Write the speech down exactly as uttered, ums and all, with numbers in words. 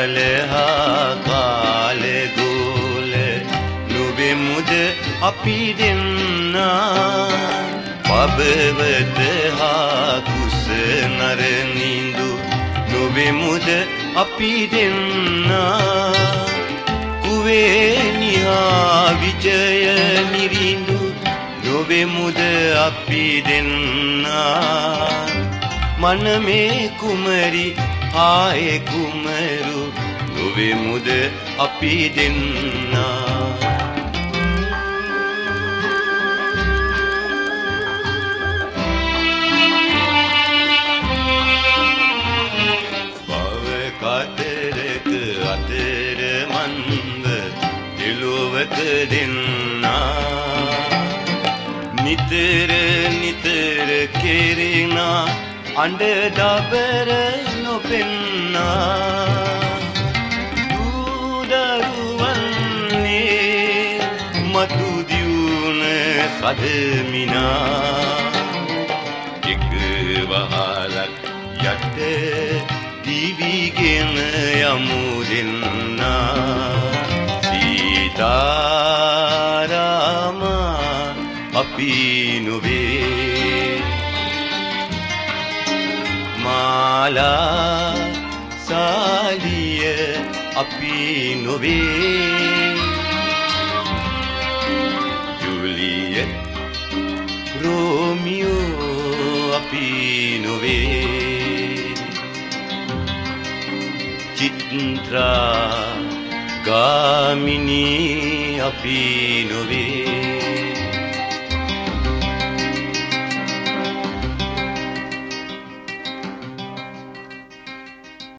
බලහා කාලේ ගෝල නුවෙමුද අපි දෙන්නා පබවත හා කුස නරනිඳු නුවෙමුද අපි දෙන්නා කුවේනිහා විජය නිරිඳු නුවෙමුද අපි දෙන්නා මනමේ කුමරි ආයේ කුමරු නුවෙමුද අපි දෙන්නා භව කතරක අතර මන්ද දිලුවක දෙන්නා නිතර නිතර කෙරෙනා අඬ දබර නොපෙන්නා දුදරුවන්නේ මතු දියුණ සදමිනා එක වහලක් යට දිවිගෙන යමු දෙන්නා සීතාරාම අපි නොවේ මාලා සාලිය අපි නොවේ ජුලියට් රෝමියෝ අපි නොවේ චිත්‍රා ගාමිණී අපි නොවේ